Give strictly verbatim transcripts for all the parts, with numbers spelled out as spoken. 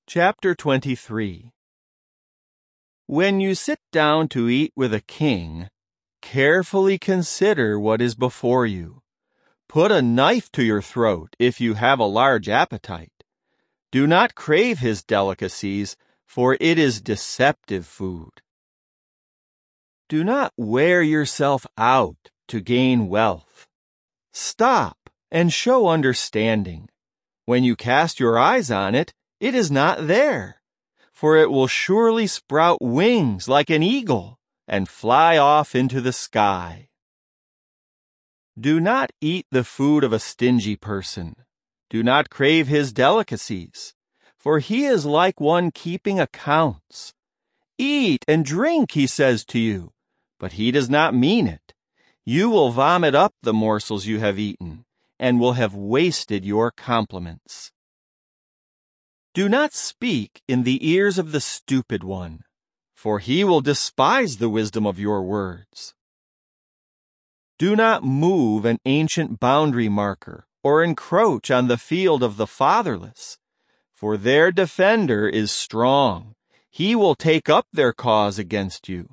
Chapter twenty-three. When you sit down to eat with a king, carefully consider what is before you. Put a knife to your throat if you have a large appetite. Do not crave his delicacies, for it is deceptive food. Do not wear yourself out to gain wealth. Stop and show understanding. When you cast your eyes on it, it is not there, for it will surely sprout wings like an eagle and fly off into the sky. Do not eat the food of a stingy person. Do not crave his delicacies, for he is like one keeping accounts. Eat and drink, he says to you, but he does not mean it. You will vomit up the morsels you have eaten, and will have wasted your compliments. Do not speak in the ears of the stupid one, for he will despise the wisdom of your words. Do not move an ancient boundary marker or encroach on the field of the fatherless, for their defender is strong. He will take up their cause against you.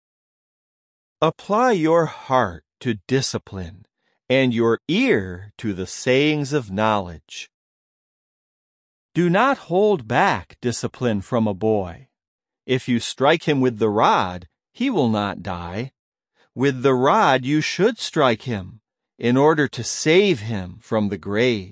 Apply your heart to discipline and your ear to the sayings of knowledge. Do not hold back discipline from a boy. If you strike him with the rod, he will not die. With the rod you should strike him, in order to save him from the grave.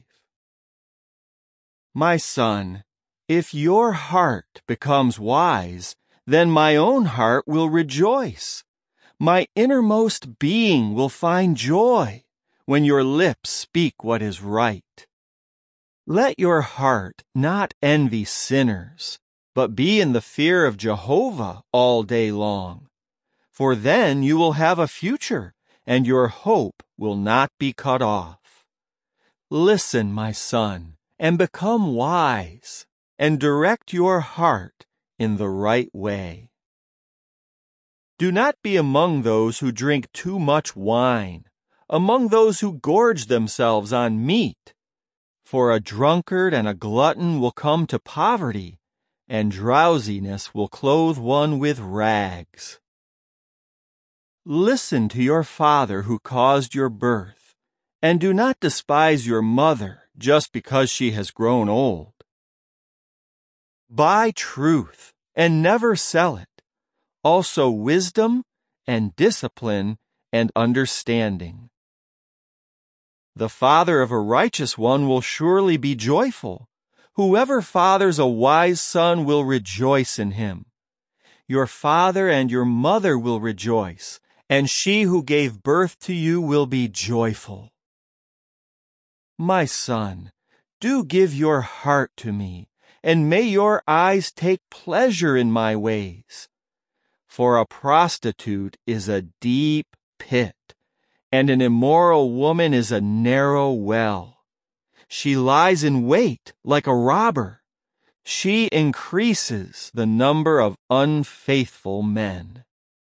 My son, if your heart becomes wise, then my own heart will rejoice. My innermost being will find joy when your lips speak what is right. Let your heart not envy sinners, but be in the fear of Jehovah all day long. For then you will have a future, and your hope will not be cut off. Listen, my son, and become wise, and direct your heart in the right way. Do not be among those who drink too much wine, among those who gorge themselves on meat. For a drunkard and a glutton will come to poverty, and drowsiness will clothe one with rags. Listen to your father who caused your birth, and do not despise your mother just because she has grown old. Buy truth and never sell it, also wisdom and discipline and understanding. The father of a righteous one will surely be joyful. Whoever fathers a wise son will rejoice in him. Your father and your mother will rejoice, and she who gave birth to you will be joyful. My son, do give your heart to me, and may your eyes take pleasure in my ways. For a prostitute is a deep pit, and an immoral woman is a narrow well. She lies in wait like a robber. She increases the number of unfaithful men.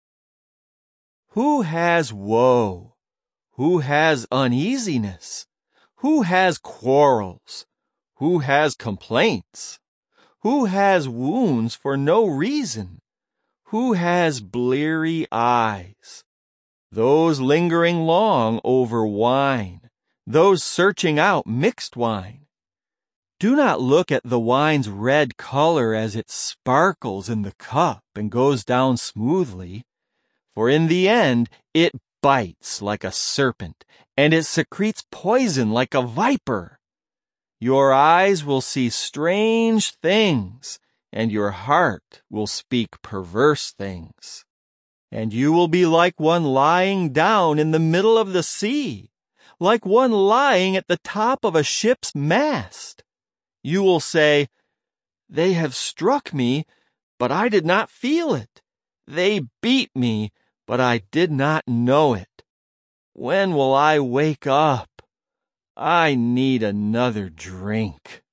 Who has woe? Who has uneasiness? Who has quarrels? Who has complaints? Who has wounds for no reason? Who has bleary eyes? Those lingering long over wine, those searching out mixed wine. Do not look at the wine's red color as it sparkles in the cup and goes down smoothly, for in the end it bites like a serpent, and it secretes poison like a viper. Your eyes will see strange things, and your heart will speak perverse things. And you will be like one lying down in the middle of the sea, like one lying at the top of a ship's mast. You will say, "They have struck me, but I did not feel it. They beat me, but I did not know it. When will I wake up? I need another drink."